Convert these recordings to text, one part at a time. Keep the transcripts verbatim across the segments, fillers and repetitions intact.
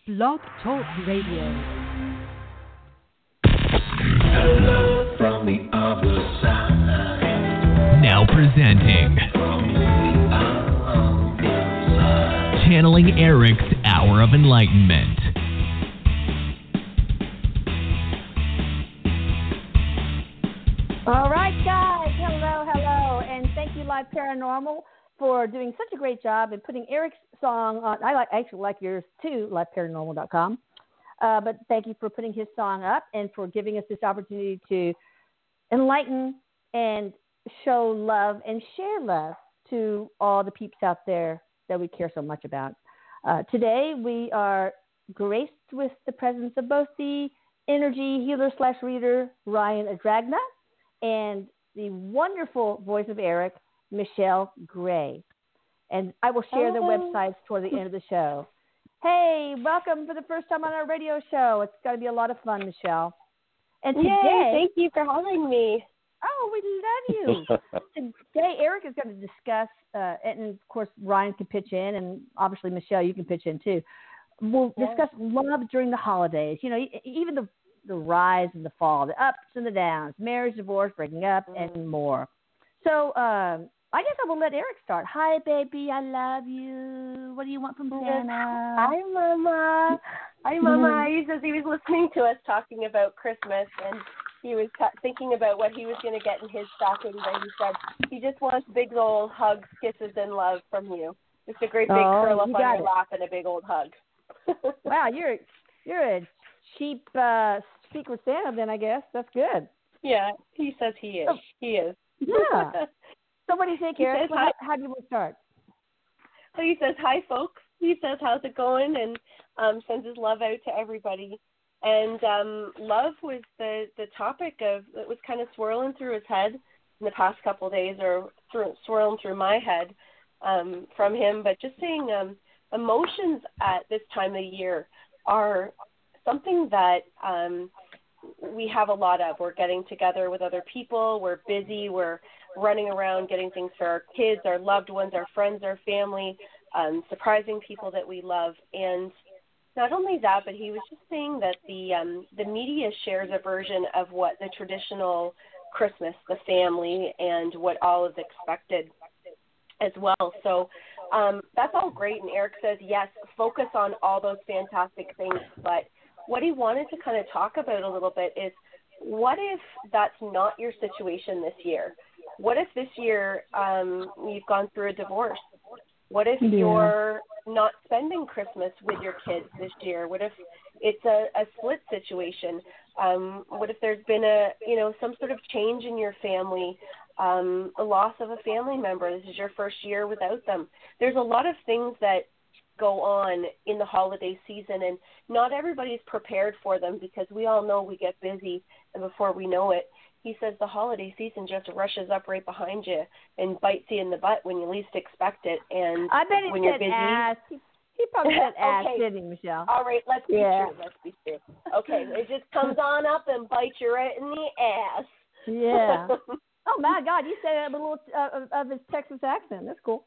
Blog Talk Radio. Hello from the other side. Now presenting From the other side. Channeling Eric's Hour of Enlightenment. All right, guys. Hello, hello. And thank you, Live Paranormal, for doing such a great job and putting Eric's song on. I like I actually like yours too, live paranormal dot com. Uh, but thank you for putting his song up and for giving us this opportunity to enlighten and show love and share love to all the peeps out there that we care so much about. Uh, today, we are graced with the presence of both the energy healer slash reader, Ryan Adragna, and the wonderful voice of Eric, Michelle Gray. And I will share their websites toward the end of the show. Hey, welcome for the first time on our radio show. It's going to be a lot of fun, Michelle. And today, Yay, thank you for having me. Oh, we love you. Today, Eric is going to discuss, uh, and of course, Ryan can pitch in, and obviously, Michelle, you can pitch in too. We'll Yeah. discuss love during the holidays. You know, e- even the the rise and the fall, the ups and the downs, marriage, divorce, breaking up, Mm. and more. So, um, I guess I will let Eric start. Hi, baby, I love you. What do you want from Santa? Hi, Mama. Hi, Mama. He says he was listening to us talking about Christmas, and he was t- thinking about what he was going to get in his stocking, and he said he just wants big old hugs, kisses, and love from you. Just a great big Oh, curl up you on got your it. lap and a big old hug. Wow, you're you're a cheap uh, secret Santa, then I guess that's good. Yeah, he says he is. Oh. He is. Yeah. So what do you think, He Eric? says How, hi. how do we start? So he says, hi, folks. He says, how's it going? And um, sends his love out to everybody. And um, love was the, the topic of that was kind of swirling through his head in the past couple of days, or through, swirling through my head um, from him. But just saying um, emotions at this time of year are something that um, we have a lot of. We're getting together with other people. We're busy. We're running around getting things for our kids, our loved ones, our friends, our family, um, surprising people that we love. And not only that, but he was just saying that the um, the media shares a version of what the traditional Christmas, the family, and what all is expected as well. So um, that's all great. And Eric says, yes, focus on all those fantastic things. But what he wanted to kind of talk about a little bit is, what if that's not your situation this year? What if this year um, you've gone through a divorce? What if Yeah. you're not spending Christmas with your kids this year? What if it's a, a split situation? Um, what if there's been a, you know, some sort of change in your family, um, a loss of a family member? This is your first year without them. There's a lot of things that go on in the holiday season, and not everybody's prepared for them, because we all know we get busy, and before we know it, he says the holiday season just rushes up right behind you and bites you in the butt when you least expect it. And I bet he when you're said busy, ass. He, he probably said ass, Okay. didn't he, Michelle? all right, let's be Yeah. true. Let's be true. Okay, it just comes on up and bites you right in the ass. Yeah. Oh, my God. You said it with a little uh, of- of his Texas accent. That's cool.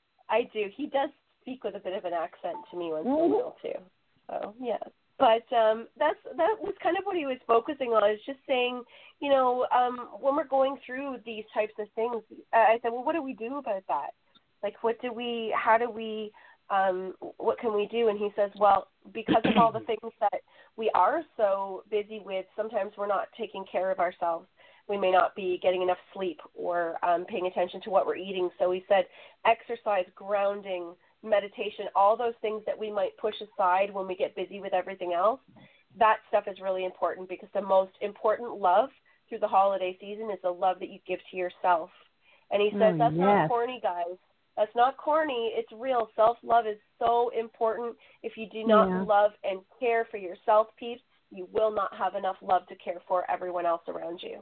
I do. He does speak with a bit of an accent to me once in a Mhm. while too. So yeah, but um, that's that was kind of what he was focusing on. Is just saying, you know, um, when we're going through these types of things, uh, I said, well, what do we do about that? Like, what do we? How do we? Um, what can we do? And he says, well, because of all the things that we are so busy with, sometimes we're not taking care of ourselves. We may not be getting enough sleep or um, paying attention to what we're eating. So he said exercise, grounding, meditation, all those things that we might push aside when we get busy with everything else, that stuff is really important, because the most important love through the holiday season is the love that you give to yourself. And he says, Mm, that's not yes. corny, guys. That's not corny. It's real. Self-love is so important. If you do not Yeah. love and care for yourself, peeps, you will not have enough love to care for everyone else around you.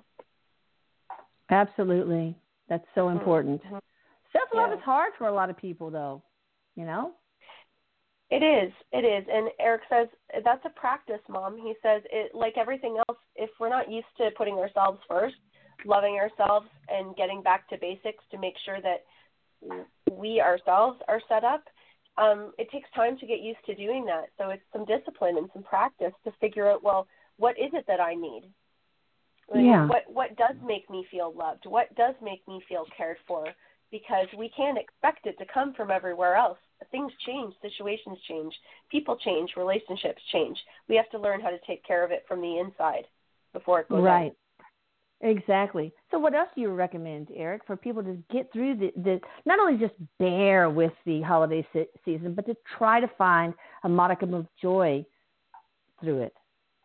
Absolutely. That's so important. Mhm. Self-love Yeah. is hard for a lot of people, though, you know? It is. It is. And Eric says that's a practice, Mom. He says, it, like everything else, if we're not used to putting ourselves first, loving ourselves and getting back to basics to make sure that we ourselves are set up, um, it takes time to get used to doing that. So it's some discipline and some practice to figure out, well, what is it that I need? Like, Yeah. What what does make me feel loved? What does make me feel cared for? Because we can't expect it to come from everywhere else. Things change, situations change, people change, relationships change. We have to learn how to take care of it from the inside before it goes Right. out. Exactly. So what else do you recommend, Eric, for people to get through the, the not only just bear with the holiday se- season, but to try to find a modicum of joy through it?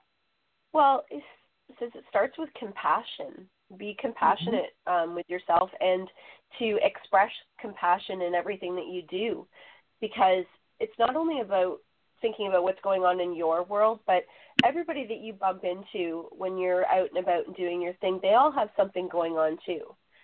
Well, it says it starts with compassion. Be compassionate mm-hmm. um, with yourself, and to express compassion in everything that you do, because it's not only about thinking about what's going on in your world, but everybody that you bump into when you're out and about and doing your thing, they all have something going on too.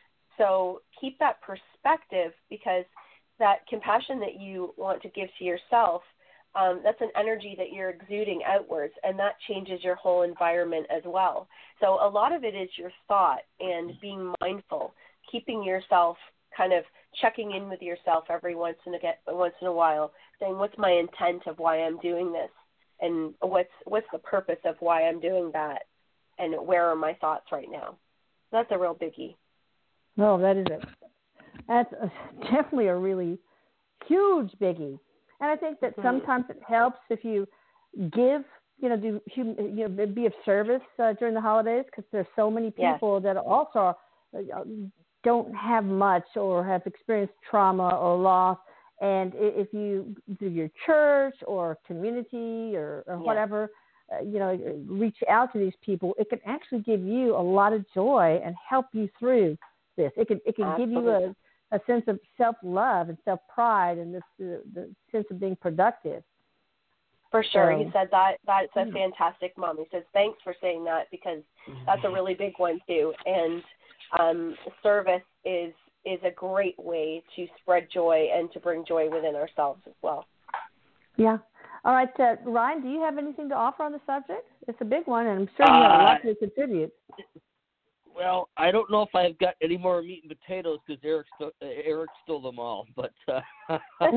So keep that perspective, because that compassion that you want to give to yourself, um, that's an energy that you're exuding outwards, and that changes your whole environment as well. So a lot of it is your thought and being mindful, keeping yourself kind of checking in with yourself every once in a once in a while, saying, what's my intent of why I'm doing this, and what's what's the purpose of why I'm doing that, and where are my thoughts right now? That's a real biggie. No, that is it. That's a, definitely a really huge biggie. And I think that mm-hmm. sometimes it helps if you give, you know, do you know, be of service uh, during the holidays, because there's so many people yes. that also uh, don't have much or have experienced trauma or loss. And if you do your church or community or, or yes. whatever, uh, you know, reach out to these people, it can actually give you a lot of joy and help you through this. It can it can Absolutely. give you a a sense of self-love and self-pride, and this the, the sense of being productive. For sure. So, he said that that's a fantastic mom. He says, thanks for saying that, because that's a really big one too. And um, service is is a great way to spread joy and to bring joy within ourselves as well. Yeah. All right, uh, Ryan, do you have anything to offer on the subject? It's a big one, and I'm sure you have a lot to contribute. Well, I don't know if I've got any more meat and potatoes, because Eric, st- Eric stole them all. But uh, I,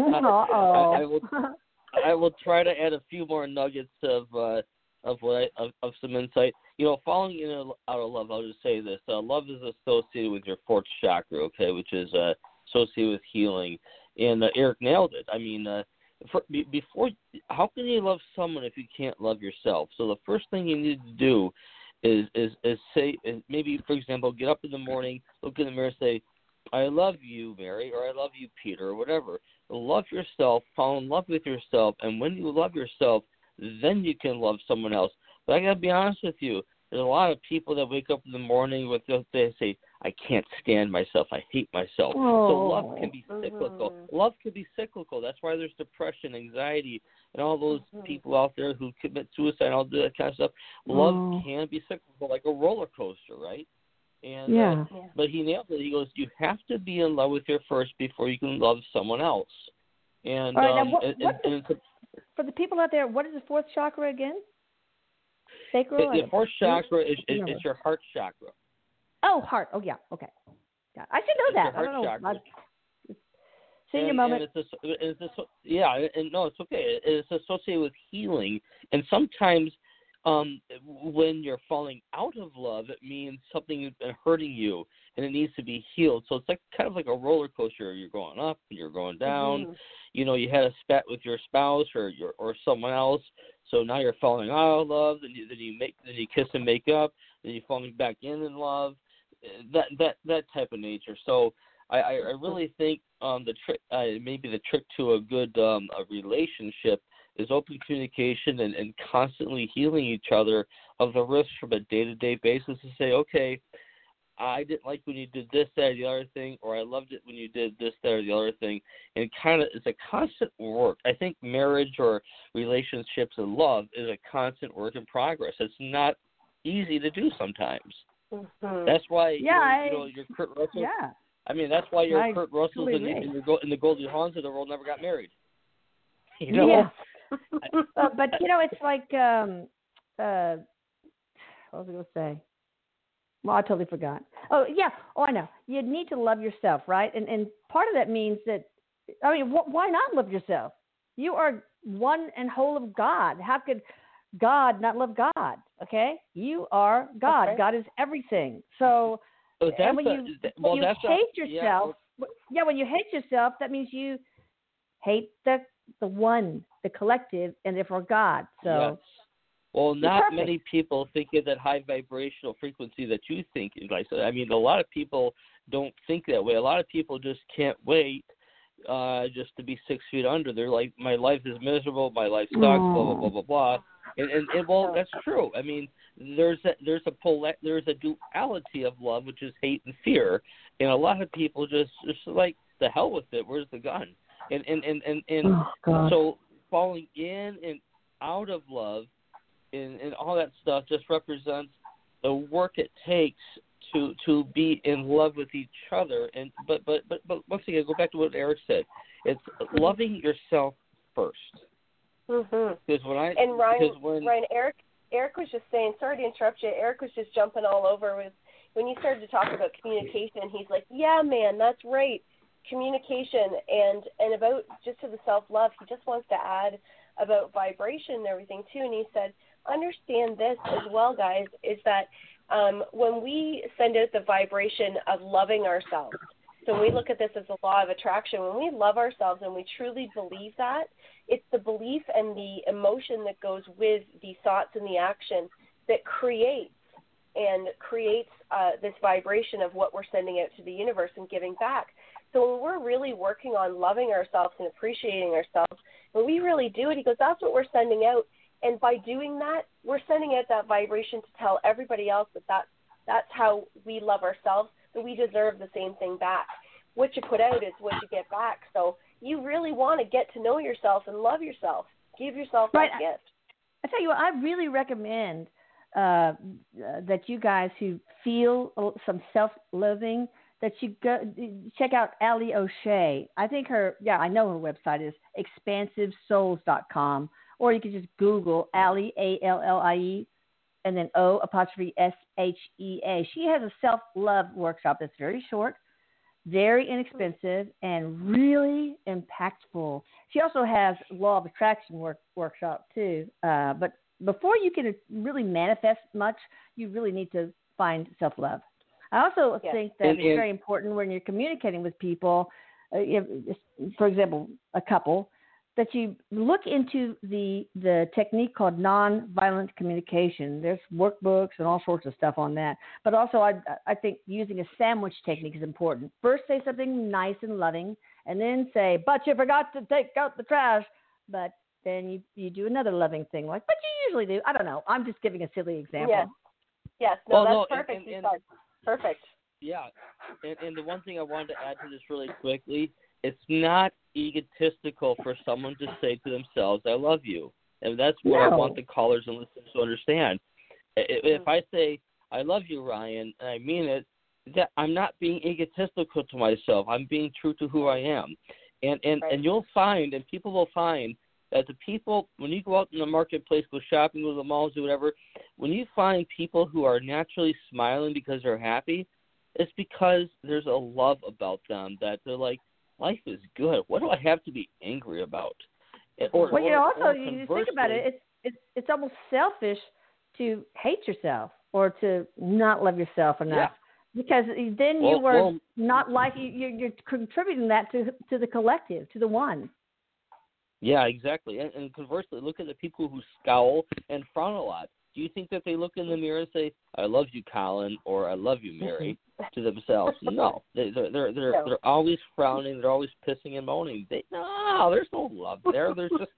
I will I will try to add a few more nuggets of uh, of what I, of, of some insight. You know, falling in out of love. I'll just say this: uh, love is associated with your fourth chakra, okay, which is uh, associated with healing. And uh, Eric nailed it. I mean, uh, for, be, before, how can you love someone if you can't love yourself? So the first thing you need to do is is is say is maybe, for example, get up in the morning, look in the mirror, say, I love you, Mary, or I love you, Peter, or whatever. Love yourself, fall in love with yourself, and when you love yourself, then you can love someone else. But I got to be honest with you, there's a lot of people that wake up in the morning with, they say, I can't stand myself, I hate myself. Oh. So love can be cyclical. Mm-hmm. Love can be cyclical. That's why there's depression, anxiety, and all those mm-hmm. people out there who commit suicide and all that kind of stuff. Love oh. can be cyclical, like a roller coaster, right? And yeah. Uh, but he nailed it. He goes, you have to be in love with your first before you can love someone else. And, all right, um, now what, and, what and, is, and for the people out there, what is the fourth chakra again? Sacral? The, the fourth chakra is, is, is your heart chakra. Oh, heart. Oh, yeah. Okay. Yeah. I should know it's that. I don't know. Chakra. Senior and, moment. And it's, a, it's a, yeah, and no, it's okay. It's associated with healing. And sometimes um, when you're falling out of love, it means something has been hurting you, and it needs to be healed. So it's like kind of like a roller coaster. You're going up, and you're going down. Mm-hmm. You know, you had a spat with your spouse or your or someone else. So now you're falling out of love. Then you then you make then you kiss and make up. Then you're falling back in in love. That that that type of nature. So I, I really think um, the trick, uh, maybe the trick to a good um, a relationship is open communication and, and constantly healing each other of the risks from a day-to-day basis to say, okay, I didn't like when you did this, that, or the other thing, or I loved it when you did this, that, or the other thing. And kind of it's a constant work. I think marriage or relationships and love is a constant work in progress. It's not easy to do sometimes. Mm-hmm. That's why yeah, you know your Kurt Russell. Yeah. I mean, that's why your I Kurt Russells and, and, the, and the Goldie Hawns of the world never got married. You know? Yeah. uh, but, you know, it's like, um, uh, what was I going to say? Well, I totally forgot. Oh, yeah. Oh, I know. You need to love yourself, right? And and part of that means that, I mean, wh- why not love yourself? You are one and whole of God. How could God not love God? Okay, you are God. Okay. God is everything. So, So and when that's you a, that- when well, you that's a- hate yeah, yourself, yeah, when you hate yourself, that means you hate the the one, the collective, and therefore God. So, yes. Well, not perfect. many people think of that high vibrational frequency that you think. Like, I mean, a lot of people don't think that way. A lot of people just can't wait uh, just to be six feet under. They're like, my life is miserable, my life sucks, blah blah blah blah blah. And, and, and well, that's true. I mean, there's a, there's a pol- there's a duality of love, which is hate and fear, and a lot of people just just like, the hell with it. Where's the gun? And and and and, and Oh, God. so falling in and out of love and, and all that stuff just represents the work it takes to to be in love with each other. And but but but but once again, go back to what Eric said. It's loving yourself first. Mhm. Because when I And Ryan, because when Ryan, Eric, Eric was just saying. Sorry to interrupt you. Eric was just jumping all over with when you started to talk about communication. He's like, "Yeah, man, that's right, communication." And and about just to the self love, he just wants to add about vibration and everything too. And he said, understand this as well, guys, is that um, when we send out the vibration of loving ourselves, so when we look at this as a law of attraction, when we love ourselves and we truly believe that, it's the belief and the emotion that goes with the thoughts and the action that creates and creates uh, this vibration of what we're sending out to the universe and giving back. So when we're really working on loving ourselves and appreciating ourselves, when we really do it, he goes, that's what we're sending out. And by doing that, we're sending out that vibration to tell everybody else that, that that's how we love ourselves, that we deserve the same thing back. What you put out is what you get back. So you really want to get to know yourself and love yourself. Give yourself Right. that gift. I tell you what, I really recommend uh, uh, that you guys who feel some self-loathing, that you go check out Allie O'Shea. I think her, yeah, I know her website is expansive souls dot com, or you can just Google Allie, A L L I E, and then O apostrophe S H E A. She has a self-love workshop that's very short, very inexpensive, and really impactful. She also has law of attraction work, workshop too. Uh, but before you can really manifest much, you really need to find self-love. I also Yes. think that And- it's and- very important when you're communicating with people, uh, if, for example, a couple, that you look into the the technique called nonviolent communication. There's workbooks and all sorts of stuff on that. But also, I I think using a sandwich technique is important. First, say something nice and loving, and then say, "But you forgot to take out the trash." But then you you do another loving thing, like, "But you usually do." I don't know. I'm just giving a silly example. Yes. Yes. No, Well, that's no, and- perfect. and- you and- said. Perfect. Yeah, and, and the one thing I wanted to add to this really quickly, it's not egotistical for someone to say to themselves, I love you. And that's what I No. want the callers and listeners to understand. I- If I say, I love you, Ryan, and I mean it, that I'm not being egotistical to myself. I'm being true to who I am. And, and, Right. and you'll find, and people will find, that the people, when you go out in the marketplace, go shopping, go to the malls, do whatever, when you find people who are naturally smiling because they're happy, it's because there's a love about them that they're like, life is good. What do I have to be angry about? Or, Well, you or- know, also or you think about it, conversely- it's it's it's almost selfish to hate yourself or to not love yourself enough, because then you Well- were well- not like you you're, you're contributing that to to the collective, to the one. Yeah, exactly. And, and conversely, look at the people who scowl and frown a lot. Do you think that they look in the mirror and say, I love you, Colin, or I love you, Mary, to themselves? No. They, they're they're they're, No. they're always frowning. They're always pissing and moaning. They, no, there's no love there. There's just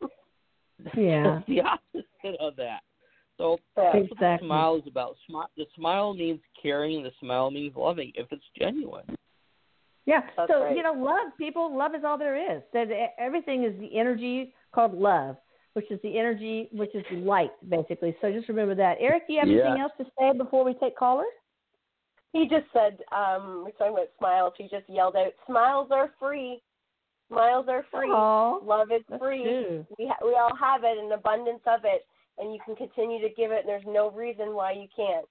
Yeah. the opposite of that. So Yeah. that's what the Exactly. smile is about. Smi- The smile means caring. The smile means loving if it's genuine. Yeah. That's so right. you know, love people. Love is all there is. That everything is the energy called love, which is the energy, which is light, basically. So just remember that. Eric, do you have Yeah. anything else to say before we take callers? He just said, um, we're talking about smiles. He just yelled out, smiles are free. Smiles are free. Aw, Love is that's free. true. We ha- we all have it, an abundance of it, and you can continue to give it, and there's no reason why you can't.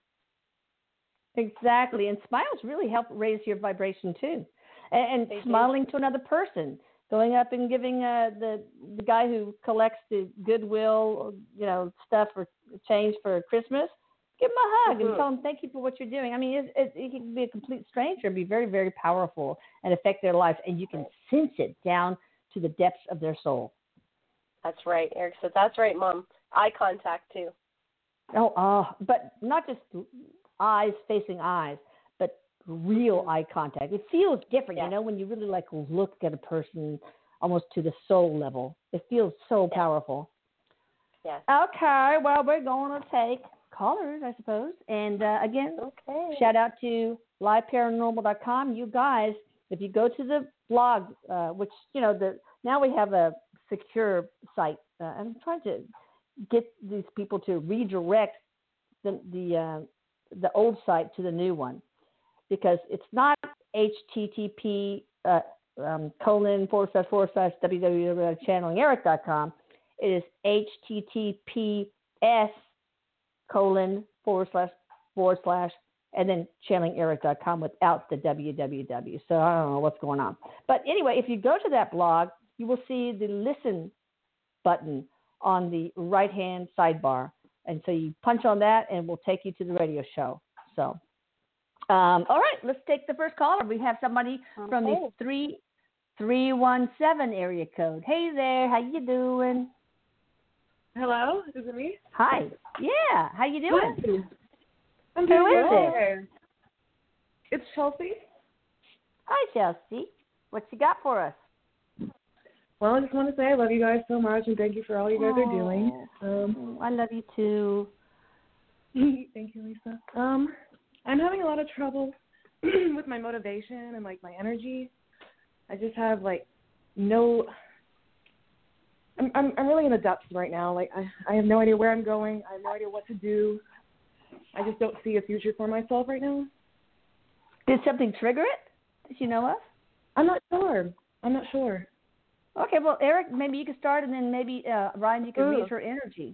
Exactly, and smiles really help raise your vibration too. And, They and do. smiling to another person, going up and giving uh, the the guy who collects the Goodwill, you know, stuff for change for Christmas, give him a hug mm-hmm. and tell him thank you for what you're doing. I mean, it, it, it can be a complete stranger and be very, very powerful and affect their lives, and you can sense it down to the depths of their soul. That's right, Eric said. That's right, Mom. Eye contact too. Oh, uh, but not just eyes facing eyes, but real eye contact. It feels different, yeah. you know, when you really like look at a person almost to the soul level. It feels so yeah. powerful. Yeah. Okay, well, we're going to take callers, I suppose. And uh, again, okay. shout out to live paranormal dot com. You guys, if you go to the blog, uh, which, you know, the now we have a secure site. Uh, I'm trying to get these people to redirect the the uh, the old site to the new one, because it's not H T T P uh, um, colon forward slash forward slash www dot channeling eric dot com. It is H T T P S colon forward slash forward slash and then channeling eric dot com without the www. So I don't know what's going on. But anyway, if you go to that blog, you will see the listen button on the right-hand sidebar. And so you punch on that, and we'll take you to the radio show. So, um, all right, let's take the first caller. We have somebody okay. from the three three one seven area code. Hey there, how you doing? Hello, is it me? Hi. Yeah, how you doing? Hi. I'm Who doing is good. It? It's Chelsea. Hi, Chelsea. What you got for us? Well, I just want to say I love you guys so much, and thank you for all you guys oh, are doing. Um, I love you too. Thank you, Lisa. Um, I'm having a lot of trouble with my motivation and like my energy. I just have like no. I'm I'm I'm really in the depths right now. Like I I have no idea where I'm going. I have no idea what to do. I just don't see a future for myself right now. Did something trigger it? Did you know of? I'm not sure. I'm not sure. Okay, well, Eric, maybe you can start, and then maybe uh, Ryan, you can Ooh. read her energy.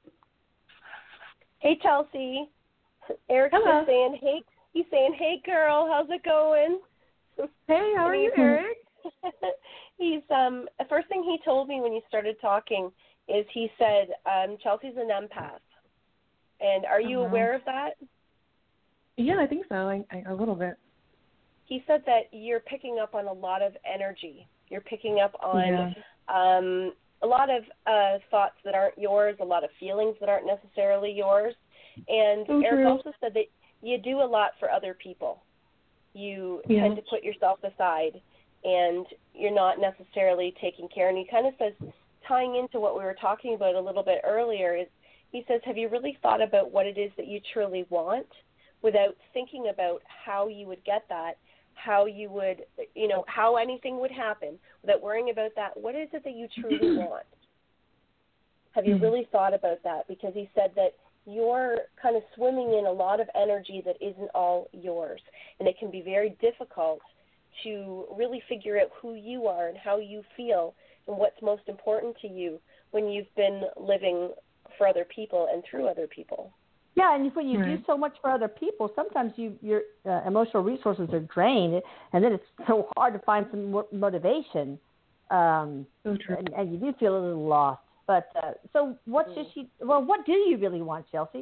Hey, Chelsea. Eric's Hello. just saying, hey, he's saying, hey, girl, how's it going? Hey, how are you, Eric? He's um. The first thing he told me when you started talking is he said, um, Chelsea's an empath. And are you uh-huh. aware of that? Yeah, I think so. I, I, a little bit. He said that you're picking up on a lot of energy. You're picking up on yeah. um, a lot of uh, thoughts that aren't yours, a lot of feelings that aren't necessarily yours. And so Eric true. also said that you do a lot for other people. You yeah. tend to put yourself aside, and you're not necessarily taking care. And he kind of says, tying into what we were talking about a little bit earlier, is he says, have you really thought about what it is that you truly want without thinking about how you would get that? How you would, you know, how anything would happen without worrying about that. What is it that you truly want? Have you really thought about that? Because he said that you're kind of swimming in a lot of energy that isn't all yours. And it can be very difficult to really figure out who you are and how you feel and what's most important to you when you've been living for other people and through other people. Yeah, and when you right. do so much for other people, sometimes you, your uh, emotional resources are drained, and then it's so hard to find some mo- motivation. Um, so true. And, and you do feel a little lost. But uh, so, what should she? Well, what do you really want, Chelsea?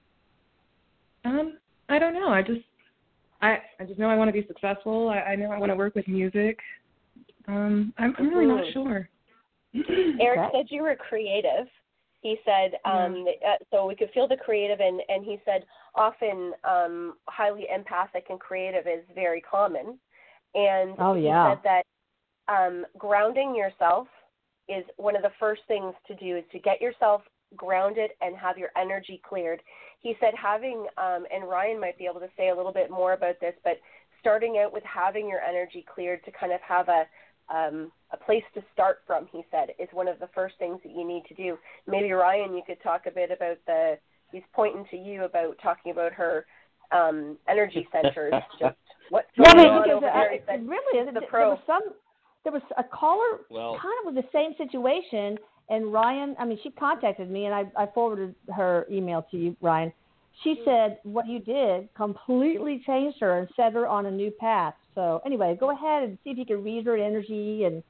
Um, I don't know. I just, I, I just know I want to be successful. I, I know I want to work with music. Um, I'm, I'm really not sure. Eric Okay. said you were creative. He said, um, yeah. uh, so we could feel the creative, and, and he said often um, highly empathic and creative is very common. And oh, he yeah. said that um, grounding yourself is one of the first things to do, is to get yourself grounded and have your energy cleared. He said having, um, and Ryan might be able to say a little bit more about this, but starting out with having your energy cleared to kind of have a, Um, a place to start from, he said, is one of the first things that you need to do. Maybe, Ryan, you could talk a bit about the, he's pointing to you about talking about her um, energy centers, just what's Yeah, going but on because over uh, there. He said, really, the there pro. was some, there was a caller Well, kind of with the same situation, and Ryan, I mean, she contacted me, and I, I forwarded her email to you, Ryan. She said what you did completely changed her and set her on a new path. So anyway, go ahead and see if you can read her energy and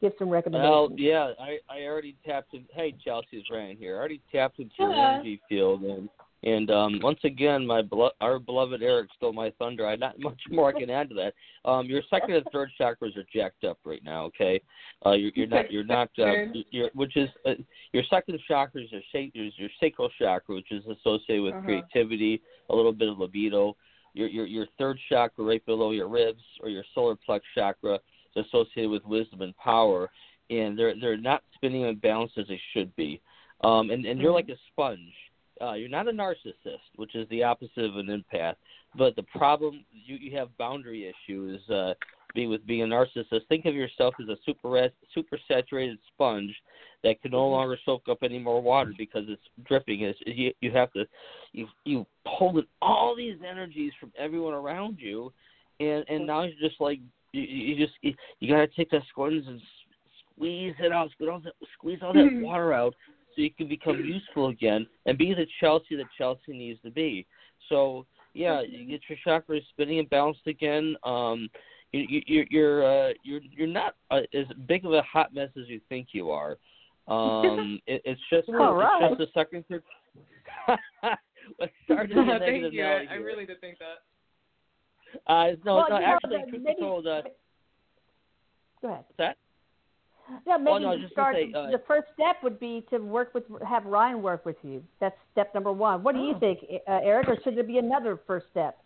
give some Well, recommendations. yeah, I, I already tapped in. Hey, Chelsea's Ryan here. I already tapped into your Hello. energy field, and and um, once again, my belo- our beloved Eric stole my thunder. I not much more I can add to that. Um, your second and third chakras are jacked up right now. Okay, uh, you're, you're not you're not uh, you're, which is uh, your second chakra is your, sa- is your sacral chakra, which is associated with Uh-huh. creativity, a little bit of libido. Your your your third chakra, right below your ribs, or your solar plex chakra, is associated with wisdom and power, and they're they're not spinning in balance as they should be. Um, and and you're like a sponge. Uh, you're not a narcissist, which is the opposite of an empath. But the problem, you, you have boundary issues. Uh, be with being a narcissist. Think of yourself as a super super saturated sponge that can no longer soak up any more water because it's dripping. It's, you you have to you you pull in all these energies from everyone around you, and and now you're just like you, you just you, you got to take that sponge and squeeze it out, squeeze all that, squeeze all that water out, so you can become useful again and be the Chelsea that Chelsea needs to be. So yeah, you get your chakras spinning and balanced again. Um, you, you, you're uh, you're you're not uh, as big of a hot mess as you think you are. Um, it, it's just All it's right. just a second. Third... Let's start at the Thank negative you. note I here. really did think that. Uh, no, Well, no, you know, actually, the- truth be maybe- told, uh, Go ahead. what's that? Yeah, maybe Oh, no, I was you just gonna start. say, uh, the first step would be to work with, have Ryan work with you. That's step number one. What do you Oh. think, uh, Eric, or should there be another first step?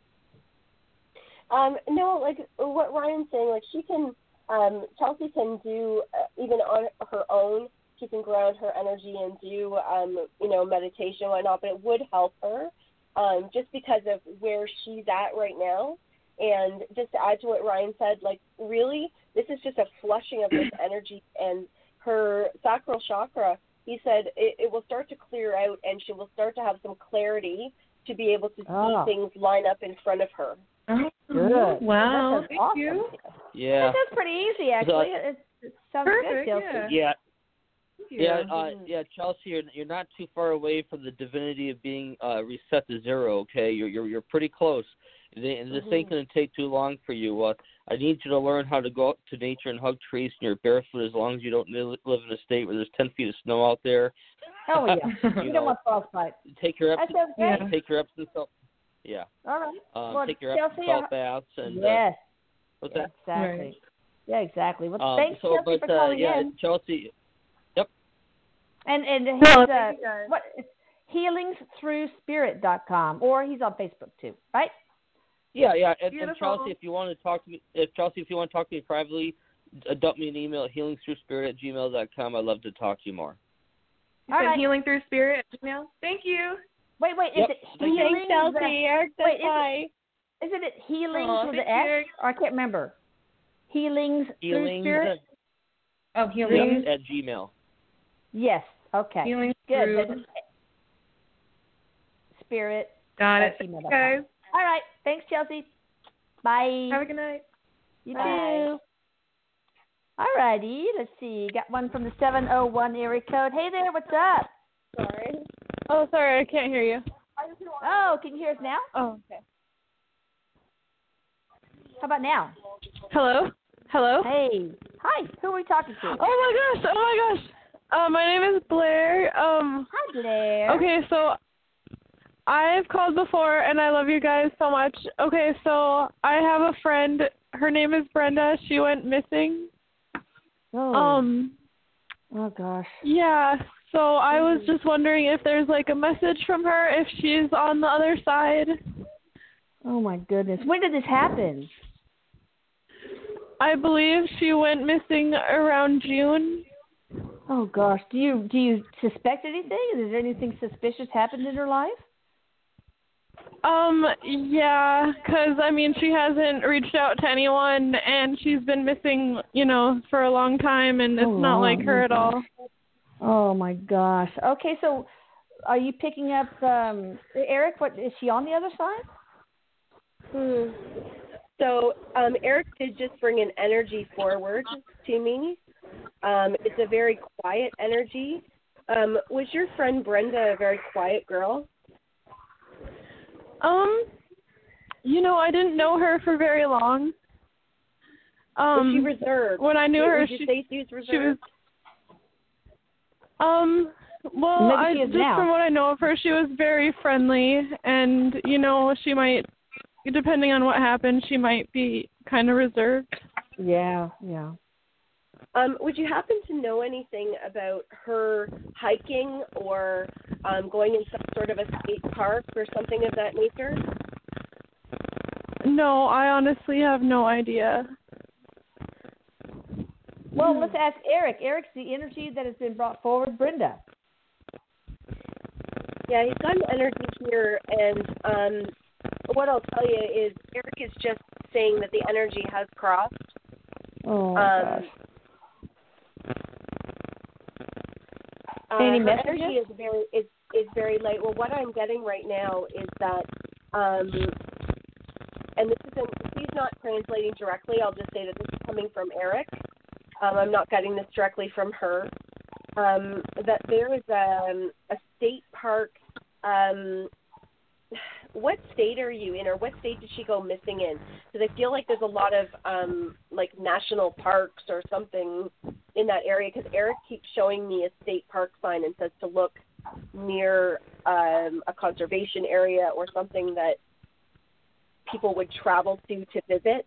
Um, no, like what Ryan's saying, like she can, um, Chelsea can do uh, even on her own. She can ground her energy and do, um, you know, meditation and whatnot. But it would help her, um, just because of where she's at right now. And just to add to what Ryan said, like really, this is just a flushing of this energy, and her sacral chakra. He said it, it will start to clear out, and she will start to have some clarity to be able to see Oh. things line up in front of her. Oh, Good. wow. That sounds Thank awesome. you. Yeah, That sounds pretty easy, actually. It, it sounds Perfect, good, Chelsea. yeah. yeah. Thank you. Yeah, uh, yeah, Chelsea, you're you're not too far away from the divinity of being uh, reset to zero. Okay, you're you're you're pretty close, and this Mm-hmm. ain't gonna take too long for you. Uh, I need you to learn how to go out to nature and hug trees, and you're barefoot as long as you don't li- live in a state where there's ten feet of snow out there. Oh yeah. You You know, don't want frostbite. Take your That Epsom, sounds great. Yeah. take your Epsom salt. Yeah, All right. um, Well, take your Epsom Chelsea, salt uh, baths and yes. uh, what's Yeah, that? exactly. Right. Yeah, exactly. Well, Um, thanks, so, Chelsea, but for uh, calling yeah, in. Chelsea. And and his, Well, uh, thank you guys. what healings through spirit dot com, or he's on Facebook too, right? Yeah, yeah, and, and Beautiful. Chelsea, if you want to talk to me, if Chelsea, if you want to talk to me privately, uh, dump me an email at healing through spirit at gmail dot com. I'd love to talk to you more. You All said right. healing through spirit at Gmail. Thank you. Wait, wait, Yep. is it Thank you. healing? Thanks, Chelsea. Eric says Wait, is it- hi. Isn't it healings Aw, with thank the S? you, Eric. Or I can't remember. Healings, through Healings spirit? Oh, at, healing. at Gmail. Yes. Okay. Healing Good. through. But- Spirit. Got at it. gmail dot com. Guys, All right. Thanks, Chelsea. Bye. have a good night. You Bye. too. All righty. Let's see. Got one from the seven oh one area code. Hey there. What's up? Sorry. Oh, sorry, I can't hear you. Oh, can you hear us now? Oh, okay. How about now? Hello? Hello? Hey. Hi. Who are we talking to? Oh my gosh, oh my gosh. Uh, my name is Blair. Um, Hi, Blair. okay, so I've called before and I love you guys so much. Okay, so I have a friend. Her name is Brenda. She went missing. Oh. Um, oh gosh. yeah. So I was just wondering if there's like a message from her, if she's on the other side. Oh my goodness. When did this happen? I believe she went missing around June. Oh gosh. Do you do you suspect anything? Is there anything suspicious happened in her life? Um, yeah, 'cause I mean, she hasn't reached out to anyone, and she's been missing, you know, for a long time, and it's Oh, not wow. like her at all. Oh my gosh. Okay, so are you picking up um Eric? What is she on the other side? Hmm. So um, Eric did just bring an energy forward to me. Um, it's a very quiet energy. Um, was your friend Brenda a very quiet girl? Um, you know, I didn't know her for very long. Um, was she reserved? When I knew Would her, you she, say she was reserved? she was. Um. Well, Maybe I she is just now. from what I know of her, she was very friendly, and you know, she might, depending on what happened, she might be kind of reserved. Yeah, yeah. Um, would you happen to know anything about her hiking or um, going in some sort of a state park or something of that nature? No, I honestly have no idea. Well, let's ask Eric. Eric's the energy that has been brought forward. Brenda. Yeah, he's got an energy here, and um, what I'll tell you is Eric is just saying that the energy has crossed. Oh, um, gosh. Uh, Any her messages? energy is very is is very light. Well, what I'm getting right now is that, um, and this isn't. He's not translating directly. I'll just say that this is coming from Eric. Um, I'm not getting this directly from her. Um, that there is a, a state park. Um, what state are you in, or what state did she go missing in? Because I feel like there's a lot of um, like national parks or something in that area. Because Eric keeps showing me a state park sign and says to look near um, a conservation area or something that people would travel to to visit.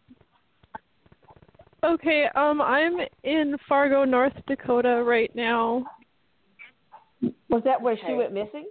Okay, um, I'm in Fargo, North Dakota right now. Was that where she Okay. went missing?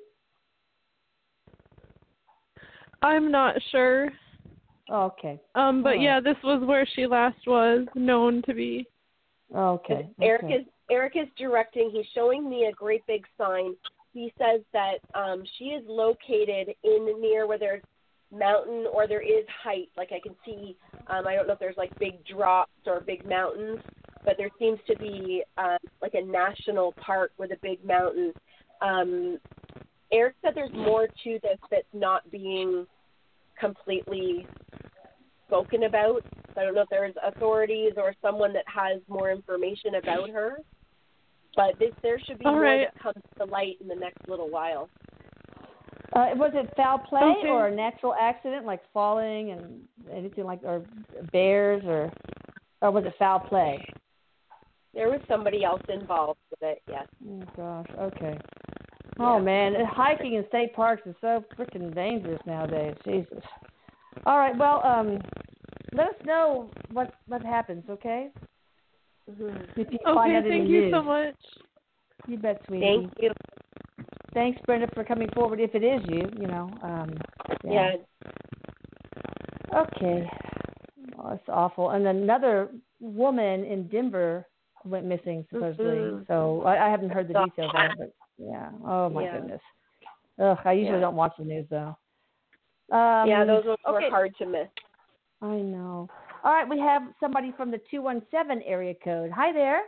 I'm not sure. Oh, okay. Um, but All yeah, right. this was where she last was known to be. Okay. Eric okay. is Eric is directing. He's showing me a great big sign. He says that um, she is located in near where there's mountain or there is height. Like I can see. Um, I don't know if there's like big drops or big mountains, but there seems to be um, like a national park with a big mountain. Um, Eric said there's more to this that's not being completely spoken about. I don't know if there's authorities or someone that has more information about her, but this there should be All more right. that comes to light in the next little while. Uh, was it foul play Okay. or a natural accident, like falling and anything like, or bears, or, or was it foul play? There was somebody else involved with it, yes. Oh gosh. Okay. Oh man, hiking in state parks is so freaking dangerous nowadays. Jesus. All right. Well, um, let us know what what happens, okay? Mm-hmm. If you find Okay, out any thank you news. so much. You bet, sweetie. Thank you. Thanks, Brenda, for coming forward. If it is you, you know. Um, Yeah. yeah. Okay. Oh, that's awful. And another woman in Denver went missing supposedly. Mhm. So I, I haven't heard the details on it, but yeah. Oh my Yeah. goodness. Ugh. I usually Yeah. don't watch the news though. Um, yeah, those ones were okay. hard to miss. I know. All right, we have somebody from the two one seven area code. Hi there.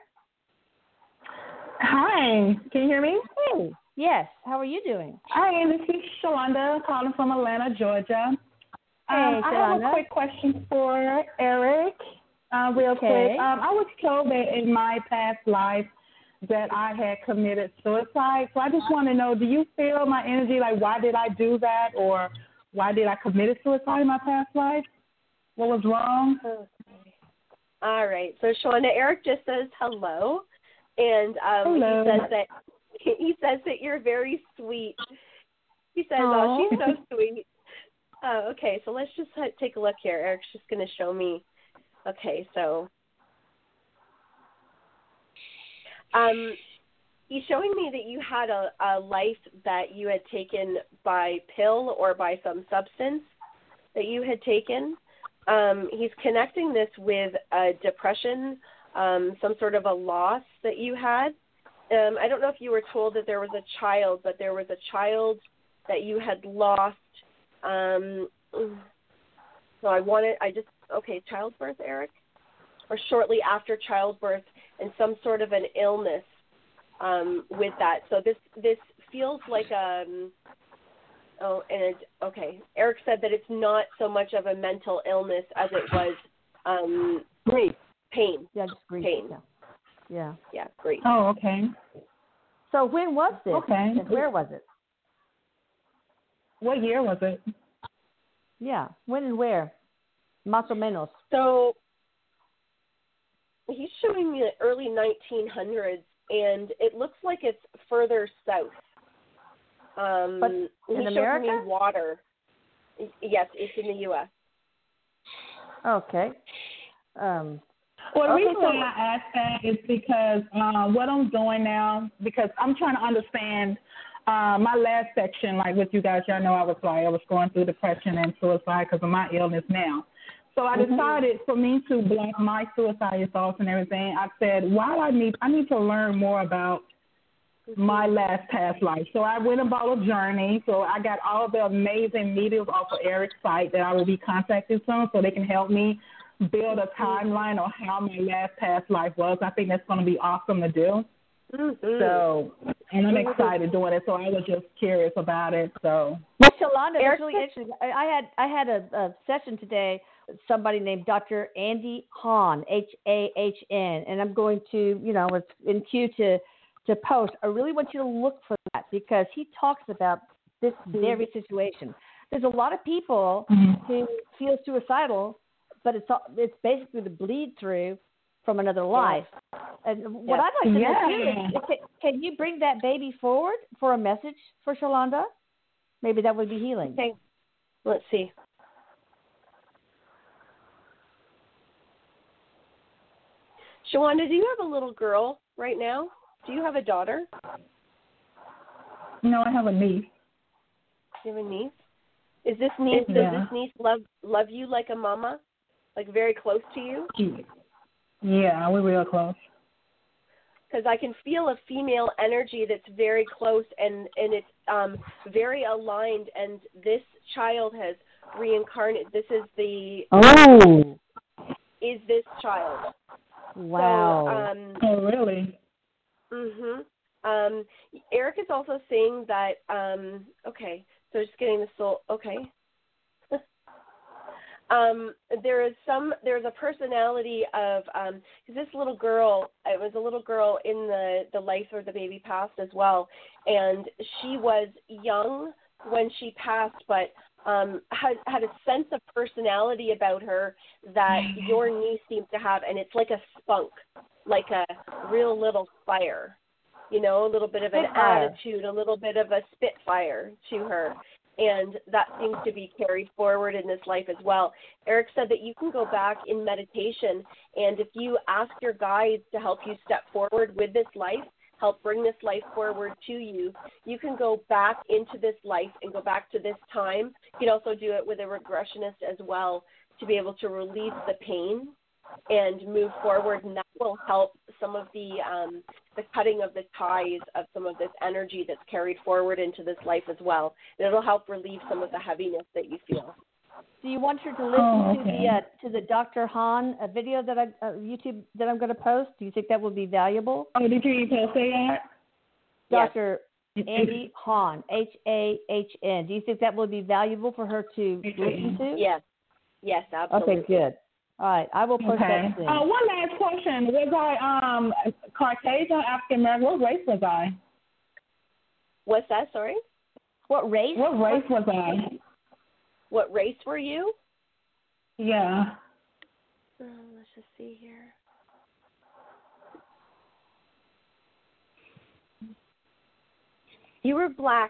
Hi, can you hear me? Hey. Yes. How are you doing? Hi, this is Shalonda calling from Atlanta, Georgia. Hey, um, I have Shalonda. a quick question for Eric, uh, real Okay. quick. Um, I was told that in my past life that I had committed suicide. So I just want to know, do you feel my energy, like why did I do that, or why did I commit suicide in my past life? What was wrong? Okay. All right. So Shauna, Eric just says hello, and um, Hello. he says that he says that you're very sweet. He says, "Oh, she's so sweet." Oh, okay. So let's just uh, take a look here. Eric's just going to show me. Okay, so um, he's showing me that you had a, a life that you had taken by pill or by some substance that you had taken. Um, he's connecting this with a depression, um, some sort of a loss that you had. Um, I don't know if you were told that there was a child, but there was a child that you had lost. Um, so I wanted, I just, okay, childbirth, Eric? Or shortly after childbirth and some sort of an illness um, with that. So this, this feels like a, oh, and it, okay. Eric said that it's not so much of a mental illness as it was um, Grief. pain. Yeah, just grief. Pain. Yeah. Yeah. Yeah, great. Oh, okay. So when was this? Okay. And where was it? What year was it? Yeah. When and where? Más o menos. So he's showing me the early nineteen hundreds, and it looks like it's further south. Um, But he's in showing America? me water. Yes, it's in the U S. Okay. Um, Well, the Okay, reason so- why I asked that is because uh, what I'm doing now, because I'm trying to understand uh, my last section, like with you guys, y'all know I was like, I was going through depression and suicide because of my illness now. So I Mhm. decided for me to block my suicidal thoughts and everything, I said, why I need, I need to learn more about my last past life. So I went about a journey. So I got all the amazing mediums off of Eric's site that I will be contacting soon so they can help me build a timeline on how my last past life was. I think that's going to be awesome to do. Mm-hmm. So, and I'm excited doing it. So I was just curious about it. So, Well, Shalonda, that's Eric- really interesting. I, I had I had a, a session today with somebody named Doctor Andy Hahn, H A H N, and I'm going to, you know, it's in queue to to post. I really want you to look for that because he talks about this very situation. There's a lot of people mm-hmm. who feel suicidal, but it's all- it's basically the bleed through from another life. And what Yeah. I'd like to know too Yeah. is, is, can you bring that baby forward for a message for Shalonda? Maybe that would be healing. Okay, let's see. Shawanda, do you have a little girl right now? Do you have a daughter? no, I have a niece. Do you have a niece? Is this niece, Yeah. does this niece love love you like a mama? Like very close to you? Yeah, we're real close. Because I can feel a female energy that's very close and, and it's um, very aligned, and this child has reincarnated. This is the, Oh, is this child. wow. So, um, Oh, really? mhm. Um, Eric is also saying that, um, okay, so just getting the soul, okay. Um, there is some, there's a personality of, um, cause this little girl, it was a little girl in the, the life where the baby passed as well. And she was young when she passed, but, um, had, had a sense of personality about her that your niece seems to have. And it's like a spunk, like a real little fire, you know, a little bit of an Spitfire. attitude, a little bit of a spitfire to her. And that seems to be carried forward in this life as well. Eric said that you can go back in meditation, and if you ask your guides to help you step forward with this life, help bring this life forward to you, you can go back into this life and go back to this time. You can also do it with a regressionist as well to be able to release the pain and move forward, and that will help some of the um, the cutting of the ties of some of this energy that's carried forward into this life as well. And it'll help relieve some of the heaviness that you feel. Do you want her to listen Oh, to okay. the uh, to the Doctor Hahn uh, video that I uh, YouTube that I'm going to post? Do you think that would be valuable? Oh, did you even say that? Yes. Doctor Andy Hahn, H A H N. Do you think that would be valuable for her to listen to? Yes. Yes, absolutely. Okay, good. All right, I will post Okay. that soon. Uh, one last question. Was I um Caucasian, African American? What race was I? What's that, sorry? What race? What race was I? What race were you? Yeah. Uh, let's just see here. You were black.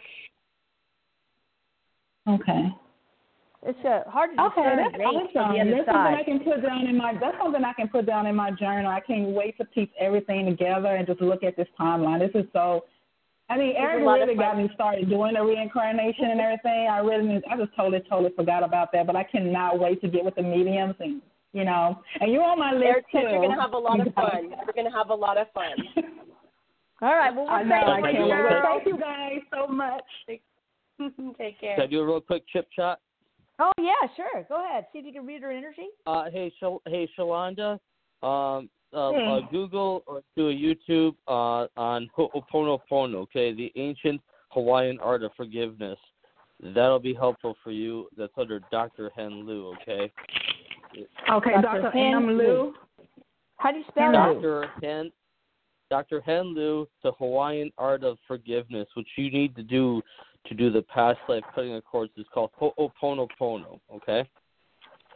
Okay. It's uh, hard to Okay, discern that's race from awesome. the other That's something I side. can put down in my. That's something I can put down in my journal. I can't wait to piece everything together and just look at this timeline. This is so. I mean, Eric a lot of really got fun. me started doing the reincarnation and everything. I really, I just totally, totally forgot about that. But I cannot wait to get with the mediums and you know. And you're on my list Eric too. said you're going to have a lot of fun. You're going to have a lot of fun. All right, well, I we're know. I thankful can't for wait. you. Well, thank you guys so much. Take care. Can I do a real quick chip shot? Oh yeah, sure. Go ahead. See if you can read her energy. Uh, hey, Shal- hey, Shalonda. Um, uh, Hmm. uh, Google or do a YouTube uh, on Ho'oponopono, okay, the ancient Hawaiian art of forgiveness. That'll be helpful for you. That's under Doctor Hen Liu, okay? Okay, Doctor Doctor Han M. Liu. How do you spell that? Doctor Hen, Doctor Hen Liu, the Hawaiian art of forgiveness, which you need to do to do the past life cutting of cords is called Ho'oponopono, okay?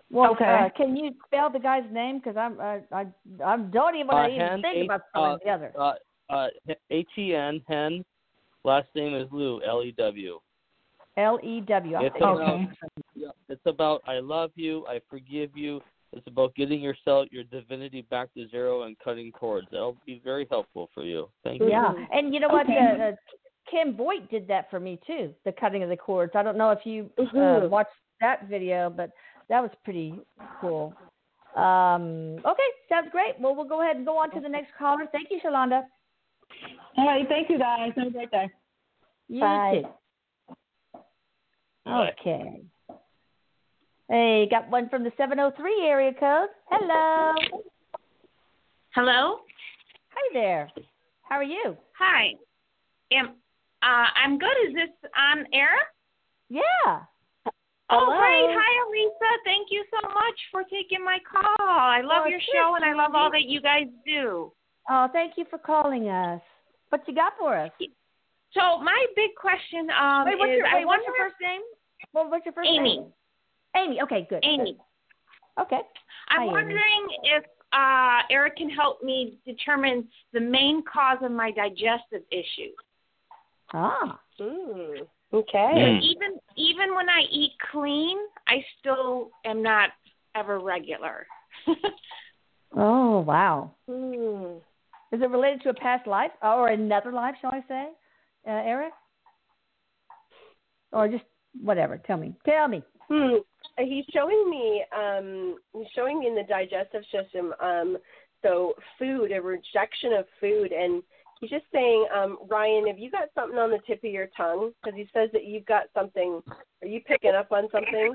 Well, Okay. uh, can you spell the guy's name? Because I'm I I I don't even want Uh, to even Hen, think H- about spelling uh, together. Uh, uh, H E N, Hen. Last name is Lew, L E W. L E W. It's Okay. about, yeah, it's about I love you, I forgive you. It's about getting yourself, your divinity back to zero and cutting cords. That'll be very helpful for you. Thank you. Yeah, and you know what? Okay. Uh, uh, Kim Voight did that for me too. The cutting of the cords. I don't know if you uh, Mhm. watched that video, but that was pretty cool. Um, okay, sounds great. Well, we'll go ahead and go on to the next caller. Thank you, Shalonda. All right. Thank you, guys. Have a great day. You Bye. too. Bye. Okay. Hey, got one from the seven oh three area code. Hello. Hello. Hi there. How are you? Hi. Am uh, I'm good. Is this on air? Yeah. Oh, Hello. great. Hi, Elisa. Thank you so much for taking my call. I love Oh, your sure, show, and I love all sweetie. that you guys do. Oh, thank you for calling us. What you got for us? So my big question um, Wait, what's is, your, I wait, what's wonder, your first name? Well, what's your first Amy. name? Amy. Okay, good. Amy. Okay. I'm Hi, Amy. wondering if uh, Eric can help me determine the main cause of my digestive issues. Ah. Mm. So Okay. Mm. even even when I eat clean, I still am not ever regular. Oh, wow. Mm. Is it related to a past life or another life, shall I say, uh, Eric? Or just whatever? Tell me. Tell me. Hmm. He's showing me. Um, he's showing me in the digestive system. Um, so food, a rejection of food, and he's just saying, um, Ryan, have you got something on the tip of your tongue? Because he says that you've got something. Are you picking up on something?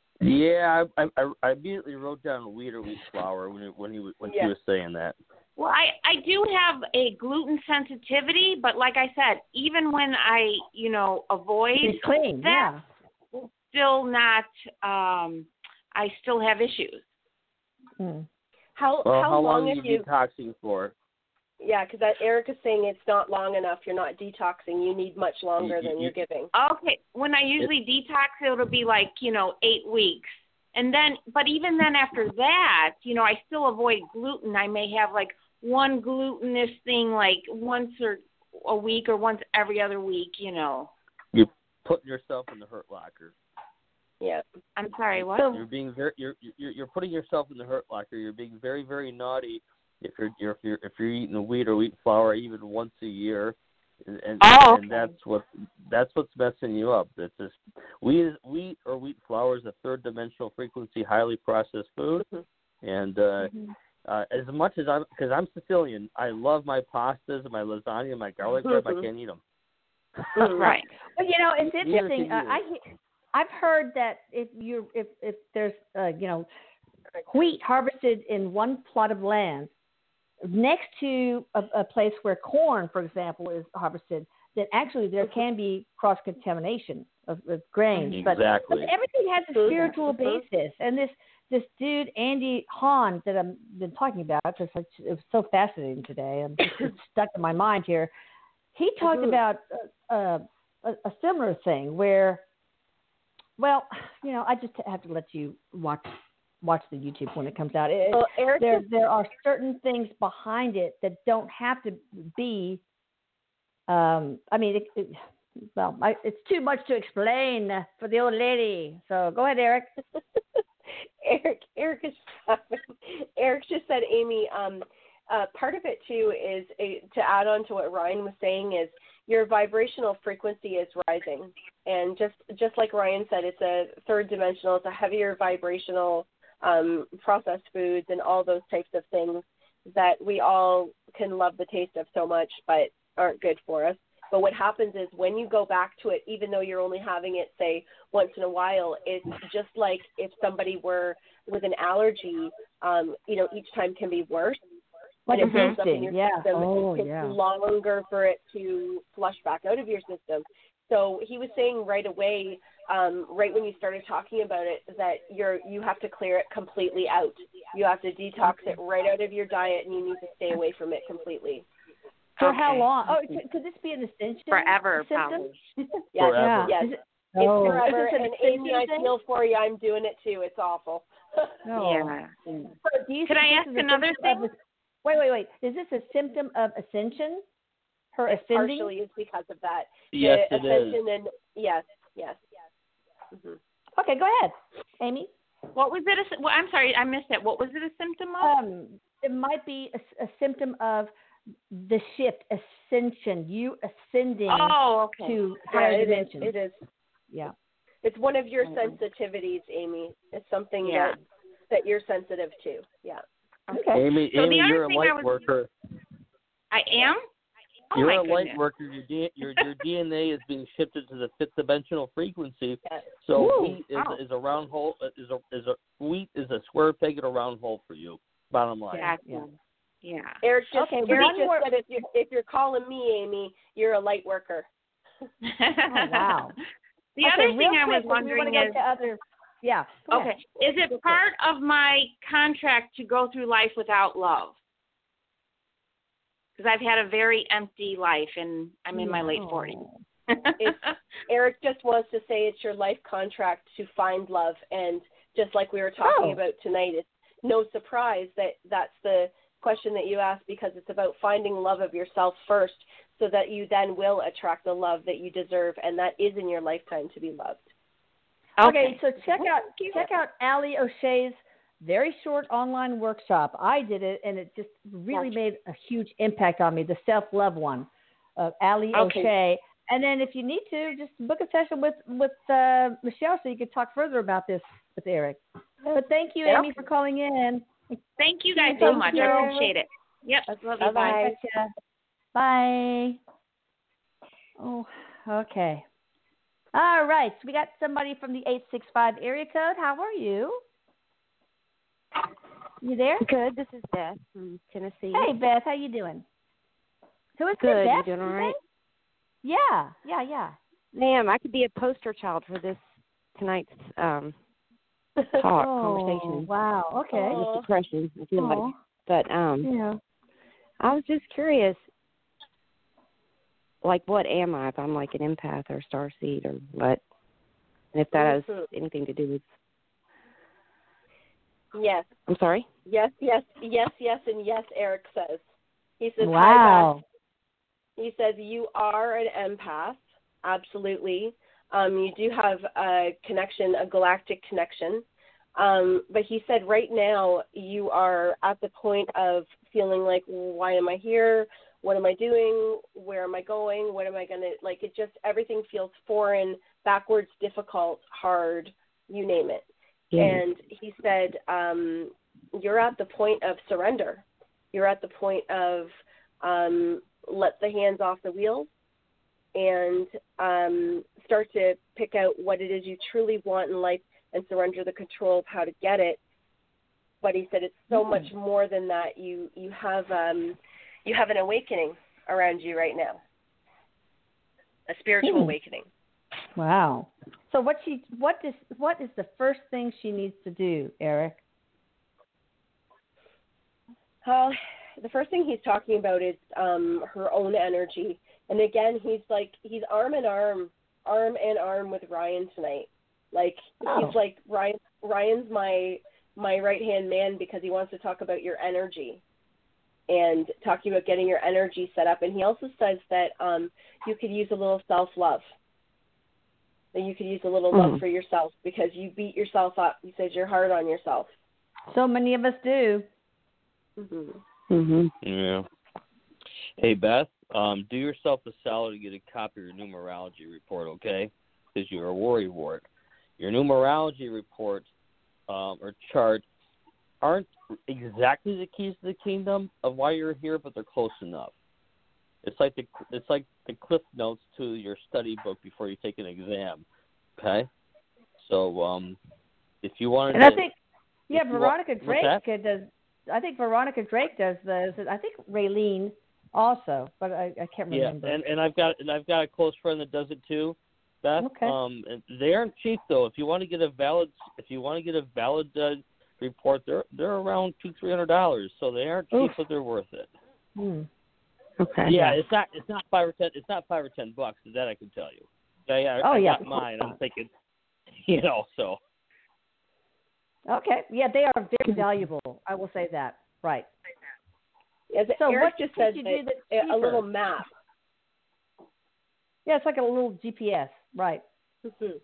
Yeah, I, I I immediately wrote down wheat or wheat flour when he, when he was- when Yeah. she was saying that. Well, I, I do have a gluten sensitivity, but like I said, even when I, you know, avoid It's clean. that, Yeah. still not, um, I still have issues. Hmm. How Well, how, how, long, long are have you you? detoxing for? Yeah, because Eric is saying it's not long enough. You're not detoxing. You need much longer You- than you- you're giving. Okay, when I usually detox, it'll be like, you know, eight weeks. And then, but even then after that, you know, I still avoid gluten. I may have like one glutinous thing like once or a week or once every other week, you know. You're putting yourself in the hurt locker. Yeah. I'm sorry, what? You're being very you're you're you're putting yourself in the hurt locker. You're being very very naughty if you're, you're if you're if you're eating a wheat or wheat flour even once a year, and and, Oh, okay. and that's what that's what's messing you up. It's just wheat wheat or wheat flour is a third dimensional frequency highly processed food, and uh, Mm-hmm. uh, as much as I'm because I'm Sicilian, I love my pastas and my lasagna and my garlic bread. I Mhm. can't eat them. Right. Well, you know, it's Neither interesting. can Uh, you. I he- I've heard that if you if if there's uh, you know wheat harvested in one plot of land next to a, a place where corn, for example, is harvested, then actually there can be cross contamination of, of grains. But, Exactly. but everything has a Mhm. spiritual Mhm. basis, and this this dude Andy Hahn that I've been talking about because it was so fascinating today. I'm just it's stuck in my mind here. He talked Mhm. about uh, a, a similar thing where, well, you know, I just have to let you watch watch the YouTube when it comes out. It, Well, Eric there is- there are certain things behind it that don't have to be. Um, I mean, it, it, well, I, it's too much to explain for the old lady. So go ahead, Eric. Eric, Eric is Eric just said, Amy. Um, uh, part of it too is a, to add on to what Ryan was saying is your vibrational frequency is rising, and just just like Ryan said, it's a third dimensional. It's a heavier vibrational um, processed foods and all those types of things that we all can love the taste of so much, but aren't good for us. But what happens is when you go back to it, even though you're only having it, say, once in a while, it's just like if somebody were with an allergy, um, you know, each time can be worse. Like and a it builds up in boosting, your yeah. system. Oh, it takes yeah. longer for it to flush back out of your system. So he was saying right away, um, right when you started talking about it, that you're you have to clear it completely out. You have to detox it right out of your diet, and you need to stay away from it completely. For Okay. how long? Oh, could, could this be an ascension? Forever, symptom? probably. Yes, Forever. yes. Is it- It's oh. forever. Is this an And Amy, I ascension thing? feel for you. I'm doing it too. It's awful. No. Yeah. So do you Could think I this ask is a another symptom thing? of- wait, wait, wait. Is this a symptom of ascension? Her It ascending? partially is because of that. Yes, the it is. ascension and yes, yes, yes. hmm Okay, go ahead, Amy. What was it? A, well, I'm sorry, I missed it. What was it a symptom of? Um, it might be a, a symptom of the shift, ascension. You ascending Oh, okay. to Yeah, higher it is. dimensions. It is. Yeah. It's one of your Mhm. sensitivities, Amy. It's something Yeah. that that you're sensitive to. Yeah. Okay. Amy, So the Amy, other you're a thing I light was- worker. I am? Oh, You're my a light goodness. worker. Your D, your your D N A is being shifted to the fifth dimensional frequency. Yes. So Ooh, wheat is, wow. is a round hole. Is a is a wheat is a square peg in a round hole for you. Bottom line. Gotcha. Yeah. Yeah. Eric just, Okay, Eric one just more- said if you're if you're calling me Amy, you're a light worker. Oh, wow. The Okay, other real thing I quick, was 'cause we wondering want to go is, to other, yeah. go ahead. okay, is it part of my contract to go through life without love? Because I've had a very empty life, and I'm in my late Oh. forties. It's, Eric just wants to say it's your life contract to find love, and just like we were talking Oh. about tonight, it's no surprise that that's the question that you asked, because it's about finding love of yourself first, so that you then will attract the love that you deserve, and that is in your lifetime to be loved. Okay, so check out check out Allie O'Shea's very short online workshop. I did it, and it just really made a huge impact on me. The self-love one, uh, Allie Okay. O'Shea. And then if you need to, just book a session with with uh, Michelle so you can talk further about this with Eric. But thank you, Yep. Amy, for calling in. Thank you guys so Thank much. you. I appreciate it. Yep. Love you. Bye-bye. Bye. Gotcha. Bye. Oh, okay. All right. So we got somebody from the eight six five area code. How are you? You there? Good. This is Beth from Tennessee. Hey, Beth. How you doing? Who is Good. it, You Beth? doing all you right? say? Yeah. Yeah, yeah. Ma'am, I could be a poster child for this tonight's um, talk Oh, conversation. wow. Okay. With depression, I feel Aw. like. But um, Yeah. I was just curious, like, what am I? If I'm like an empath or starseed or what? And if that has Mhm. anything to do with. Yes, I'm sorry. yes, yes, yes, yes, and yes. Eric says. He says, "Hi, Wow. Beth." He says, you are an empath, absolutely. Um, you do have a connection, a galactic connection. Um, but he said right now you are at the point of feeling like, why am I here? What am I doing? Where am I going? What am I going to, like, it just, everything feels foreign, backwards, difficult, hard, you name it. Yeah. And he said, um, you're at the point of surrender. You're at the point of um, let the hands off the wheels and um, start to pick out what it is you truly want in life and surrender the control of how to get it. But he said it's so Mm. much more than that. You you have um, you have an awakening around you right now, a spiritual Mm. awakening. Wow. So what she what is what is the first thing she needs to do, Eric? Uh, the first thing he's talking about is um, her own energy. And again, he's like, he's arm in arm, arm in arm with Ryan tonight. Like, Oh. he's like, Ryan, Ryan's my, my right-hand man because he wants to talk about your energy and talking about getting your energy set up. And he also says that um, you could use a little self-love. That you could use a little love Mhm. for yourself because you beat yourself up. He says you're hard on yourself. So many of us do. Mm-hmm. Mhm. Yeah. Hey, Beth, um, do yourself a solid to get a copy of your numerology report, okay? Because you're a worry wart. Your numerology report um, or chart aren't exactly the keys to the kingdom of why you're here, but they're close enough. It's like the it's like the cliff notes to your study book before you take an exam, okay? So um, if you want to, And I think yeah, if you wa- Veronica what's Drake that? does. I think Veronica Drake does those. I think Raylene also, but I, I can't Yeah, remember. and, and I've got and I've got a close friend that does it too, Beth. Okay. Um, and they aren't cheap though. If you want to get a valid, if you want to get a valid uh, report, they're they're around two three hundred dollars. So they aren't cheap, Oof. but they're worth it. Hmm. Okay. Yeah, it's not it's not five or ten it's not five or ten bucks. That I can tell you. I, I, Oh, I yeah. got mine. I'm thinking, you know, so. Okay. Yeah, they are very valuable. I will say that. Right. Yeah, So Eric what just could said you do that that's a little cheaper? map. Yeah, it's like a little G P S. Right. Mm-hmm.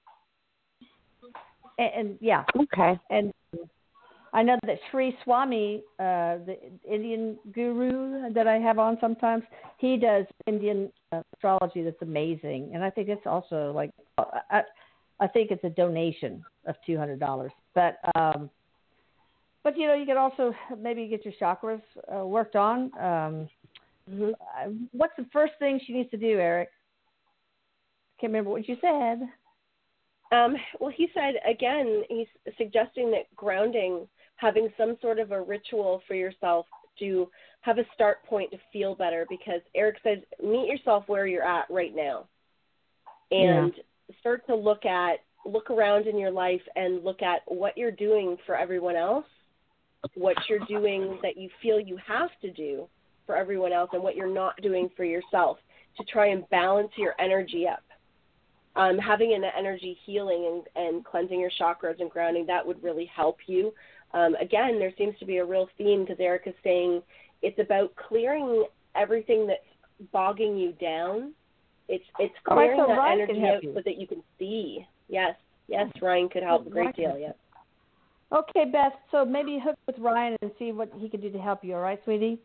And, and yeah. Okay. And I know that Sri Swami, uh, the Indian guru that I have on sometimes, he does Indian uh, astrology that's amazing. And I think it's also like, I, I think it's a donation of two hundred dollars. But, um, but you know, you could also maybe get your chakras uh, worked on. Um, mm-hmm. uh, what's the first thing she needs to do, Eric? Can't remember what you said. Um, well, he said, again, he's suggesting that grounding, having some sort of a ritual for yourself to have a start point to feel better, because Eric says, meet yourself where you're at right now and yeah. start to look at, look around in your life and look at what you're doing for everyone else, what you're doing that you feel you have to do for everyone else, and what you're not doing for yourself, to try and balance your energy up. Um, having an energy healing and, and cleansing your chakras and grounding, that would really help you. Um, again, there seems to be a real theme, because Eric is saying it's about clearing everything that's bogging you down. It's it's clearing oh, so that Ryan energy out you. so that you can see. Yes, yes, Ryan could help a great deal, yes. Okay, Beth, so maybe hook with Ryan and see what he can do to help you, all right, sweetie?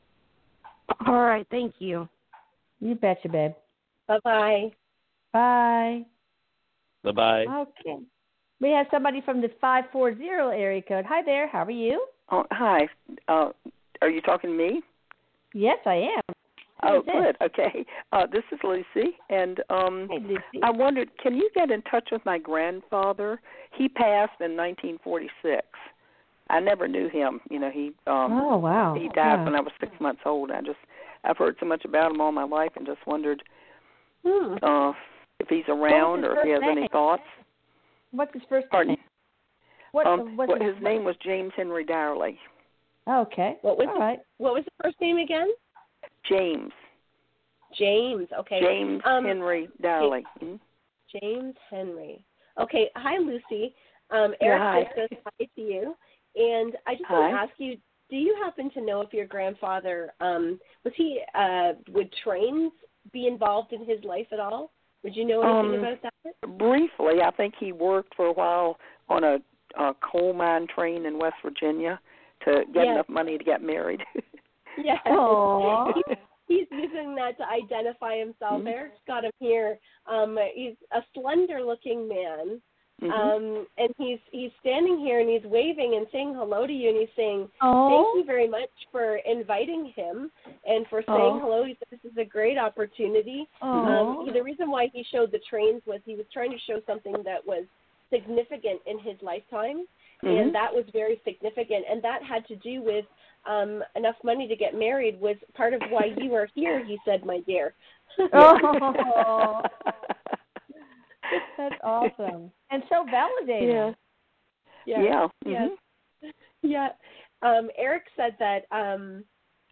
All right, thank you. You betcha, babe. Bye-bye. Bye. Bye-bye. Okay. We have somebody from the five four zero area code. Hi there. How are you? Oh, hi. Uh, are you talking to me? Yes, I am. Who oh, is this? good. Okay. Uh, this is Lucy, and um, hey, Lucy. I wondered, can you get in touch with my grandfather? He passed in nineteen forty-six. I never knew him. You know, he um, oh wow. He died yeah. when I was six months old. I just I've heard so much about him all my life, and just wondered hmm. uh, if he's around or if he has name? any thoughts. What's his first Pardon? name? What, um, what's well, his, his name was James Henry Darley. Okay. What was all the, right. What was the first name again? James. James. Okay. James um, Henry Darley. Mm-hmm. James Henry. Okay. Hi, Lucy. Um, Yeah, Eric hi. says hi to you, and I just Hi. want to ask you: do you happen to know if your grandfather um, was he uh, would trains be involved in his life at all? Would you know anything Um, about that? Briefly, I think he worked for a while on a, a coal mine train in West Virginia to get Yes. enough money to get married. Yeah. Aww. He's, he's using that to identify himself. Mm-hmm. Eric's got him here. Um, he's a slender-looking man. Mm-hmm. Um, and he's he's standing here and he's waving and saying hello to you, and he's saying, Oh. thank you very much for inviting him and for saying Oh. hello. He said this is a great opportunity. Um, he, the reason why he showed the trains was he was trying to show something that was significant in his lifetime, Mm-hmm. and that was very significant, and that had to do with um, enough money to get married was part of why you are here, he said, my dear. Oh. That's awesome. And so validating. Yeah. Yeah. Yeah. Mm-hmm. Yeah. Um, Eric said that um,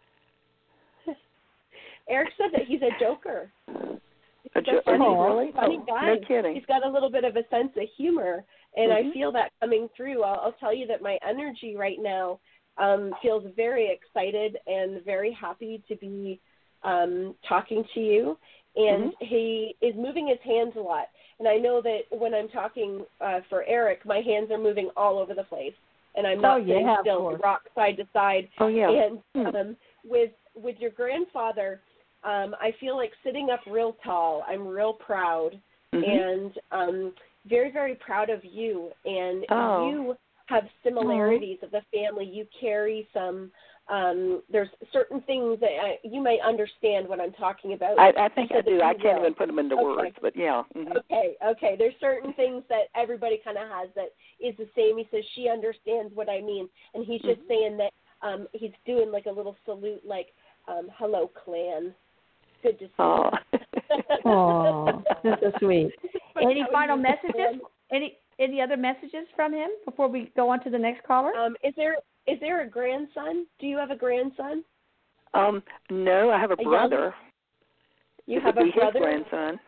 Eric said that he's a joker. He's A a jo- funny, oh, really? funny Oh, guy. no kidding. He's got a little bit of a sense of humor, and Mhm. I feel that coming through. I'll, I'll tell you that my energy right now um, feels very excited and very happy to be um, talking to you. And Mhm. he is moving his hands a lot. And I know that when I'm talking uh, for Eric, my hands are moving all over the place, and I'm not Oh, sitting yeah, of still, course. rock side to side. Oh, yeah. And Hmm. um, with with your grandfather, um, I feel like sitting up real tall. I'm real proud, Mhm. and um, very, very proud of you. And Oh. you have similarities of the family. You carry some. Um, there's certain things that I, you may understand what I'm talking about. I, I think You I said that do. you I can't will. even put them into Okay. words, but yeah. Mhm. Okay, okay. There's certain things that everybody kind of has that is the same. He says she understands what I mean, and he's just Mhm. saying that um, he's doing like a little salute, like um, "Hello, clan. Good to see Oh. you." Oh, that's so sweet. Any How he final uses messages? clan. Any any other messages from him before we go on to the next caller? Um, is there is there a grandson? Do you have a grandson? Um, no, I have a A young- brother. You It have would a be brother. his grandson.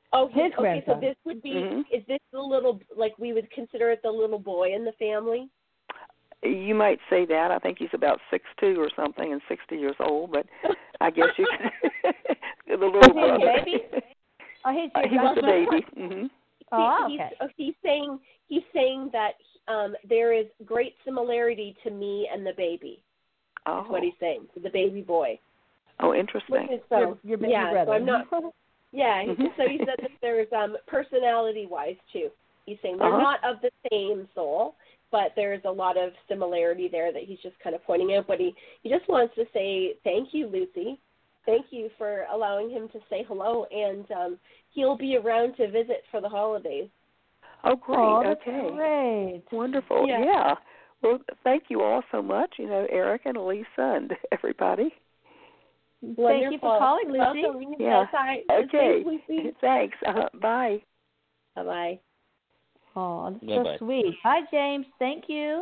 Oh, His okay. grandson. So this would be Mhm. is this the little like we would consider it the little boy in the family? You might say that. I think he's about six two or something and sixty years old, but I guess you could. The little Is he a brother. baby? Oh, he's Uh, your he was a grandson? baby. hmm Oh, He- okay. he's, oh, he's saying he's saying that um, there is great similarity to me and the baby. Oh. Is what he's saying. To the baby boy. Oh, Which interesting. is so Your- your baby yeah. brother. So I'm not. Yeah. Mhm. So he said that there's um, personality-wise too. He's saying they're Uh-huh. not of the same soul, but there's a lot of similarity there that he's just kind of pointing out. But he he just wants to say thank you, Lucy. Thank you for allowing him to say hello, and um, he'll be around to visit for the holidays. Oh, great. Oh, that's okay. great. Wonderful. Yeah. Yeah. Well, thank you all so much, you know, Eric and Elisa and everybody. Thank you for calling, Lucy. Welcome. Yeah. Yes, I, Okay. Thanks, Lucy. Thanks. Uh, bye. Bye-bye. Oh, that's Bye-bye. so sweet. Hi, James. Thank you.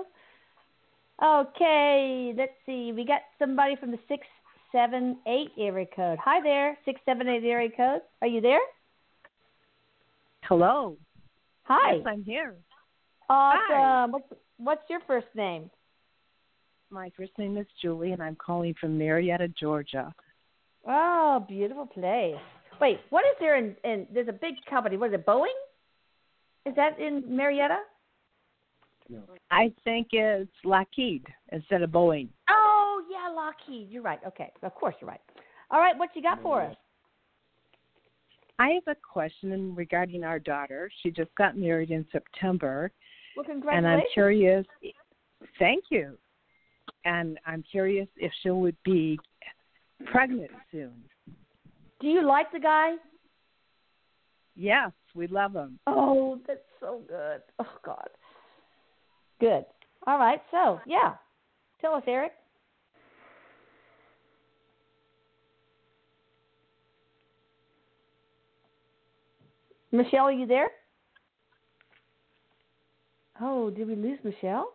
Okay, let's see. We got somebody from the six seven eight area code. Hi there, six seven eight area code. Are you there? Hello. Hi. Yes, I'm here. Awesome. Hi. What's what's your first name? My first name is Julie, and I'm calling from Marietta, Georgia. Oh, beautiful place. Wait, what is there in, in there's a big company. What is it, Boeing? Is that in Marietta? I think it's Lockheed instead of Boeing. Oh, yeah, Lockheed. You're right. Okay. Of course you're right. All right, what you got for us? I have a question regarding our daughter. She just got married in September, Well, and congratulations. I'm curious. Thank you. And I'm curious if she would be pregnant soon. Do you like the guy? Yes, we love him. Oh, that's so good. Oh, God. Good. All right. So, yeah. Tell us, Eric. Michelle, are you there? Oh, did we lose Michelle?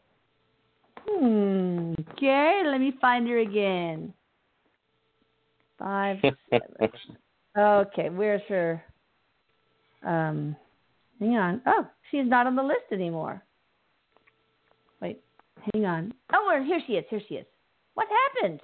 Hmm. Okay, let me find her again. Five, seven. Okay, where's her? Um, hang on. Oh, she's not on the list anymore. Wait, hang on. Oh, here she is. Here she is. What happened?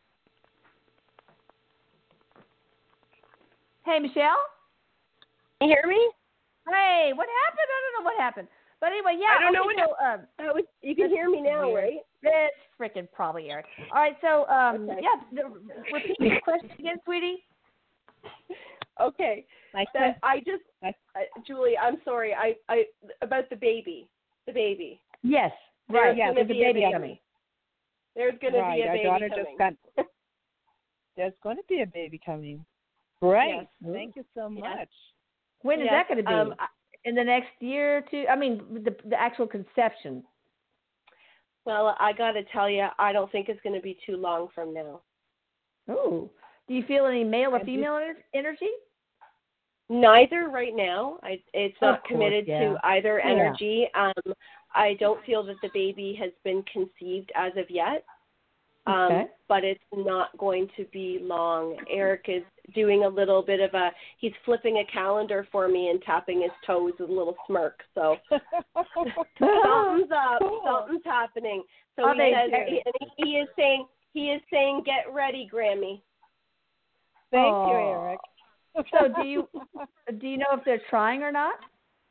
Hey, Michelle? Can you hear me? Hey, what happened? I don't know what happened. But anyway, yeah. I don't know okay, what so, um, That was, you can That's hear me now, weird. right? That's freaking probably Eric. All right, so um, Okay. yeah, the, repeat the question again, sweetie. Okay. My That, I just, My- uh, Julie, I'm sorry. I, I about the baby, the baby. Yes, There's right. Yeah, gonna there's a be a baby baby. coming. There's going to right, be a our baby daughter coming. just got. There's going to be a baby coming. Great. Yes. Thank you so Yes. much. When is Yes, that going to be? um, I- In the next year or two? I mean, the the actual conception. Well, I got to tell you, I don't think it's going to be too long from now. Ooh. Do you feel any male or And do- female ener- energy? Neither right now. I, it's Of not course, committed yeah. to either Yeah. energy. Um, I don't feel that the baby has been conceived as of yet. Um, Okay. But it's not going to be long. Eric is doing a little bit of a, he's flipping a calendar for me and tapping his toes with a little smirk. So something's up, Cool. something's happening. So Oh, he they says, do. he, and he is saying, he is saying, get ready, Grammy. Thank Oh. you, Eric. So do you do you know if they're trying or not?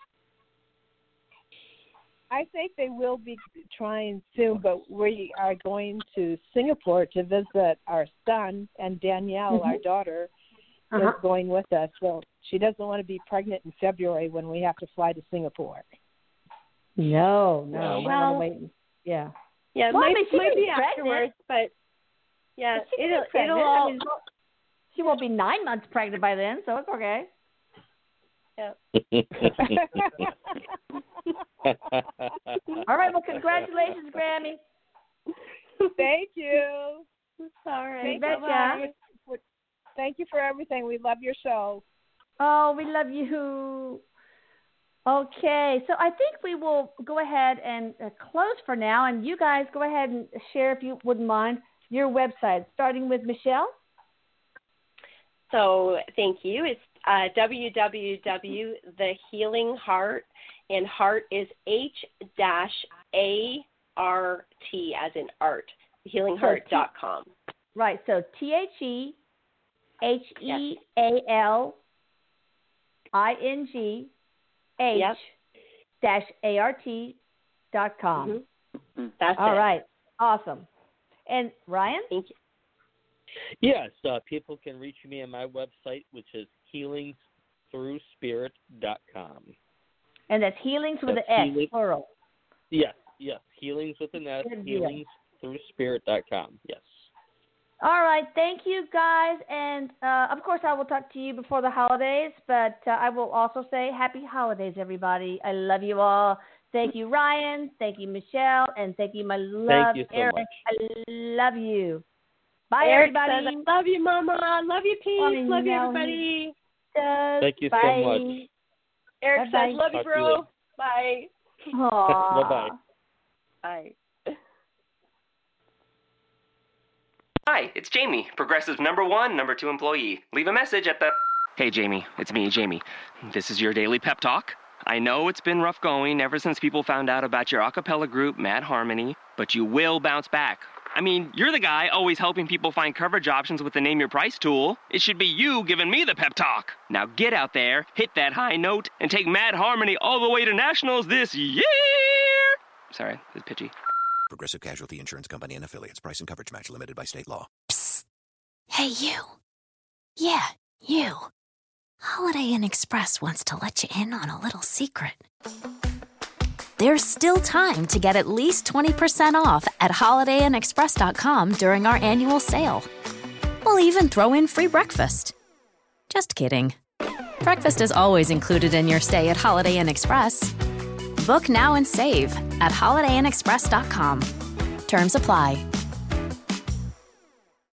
I think they will be trying soon, but we are going to Singapore to visit our son, and Danielle, our Mhm. daughter, Uh-huh. is going with us. So she doesn't want to be pregnant in February when we have to fly to Singapore. No, no. Well, we want to wait. and- Yeah. Yeah, it Well, I might, mean, she might can be be pregnant. afterwards, but yeah, But she can be it'll, pregnant. it'll I all, mean, she won't be nine months pregnant by then, so it's okay. yeah. All right. Well, congratulations, Grammy. Thank you. All right. You betcha. Bye-bye. Thank you for everything. We love your show. Oh, we love you. Okay, so I think we will go ahead and uh, close for now, and you guys go ahead and share, if you wouldn't mind, your website, starting with Michelle. So thank you. It's uh, w w w dot the healing heart, and heart is H dash A R T as in art, the healing heart dot com. Right, so T H E H E A L I N G H dash A R T dot com. Mm-hmm. That's All it. right, awesome. And Ryan? Thank you. Yes, uh, people can reach me on my website, which is healings through spirit dot com. And that's healings with That's an S, healing- plural. Yes, yes, healings with an S, Good deal. healings through spirit dot com. Yes. All right, thank you guys, and uh, of course I will talk to you before the holidays, but uh, I will also say happy holidays, everybody. I love you all. Thank you, Ryan. Thank you, Michelle, and thank you, my love, you so Eric. much. I love you. Bye, Eric everybody. says, I love you, Mama. Love you, Peace. I Love you, know everybody. Does. Thank you so Bye. much. Eric Bye-bye. says, love you, Talk to you bro. later. Bye. Aw. Bye-bye. Bye. Hi, it's Jamie, Progressive number one, number two employee. Leave a message at the... Hey, Jamie, it's me, Jamie. This is your daily pep talk. I know it's been rough going ever since people found out about your a cappella group, Mad Harmony, but you will bounce back. I mean, you're the guy always helping people find coverage options with the Name Your Price tool. It should be you giving me the pep talk. Now get out there, hit that high note, and take Mad Harmony all the way to nationals this year! Sorry, it's pitchy. Progressive Casualty Insurance Company and Affiliates. Price and coverage match limited by state law. Hey, you. Yeah, you. Holiday Inn Express wants to let you in on a little secret. There's still time to get at least twenty percent off at holiday inn express dot com during our annual sale. We'll even throw in free breakfast. Just kidding. Breakfast is always included in your stay at Holiday Inn Express. Book now and save at holiday inn express dot com. Terms apply.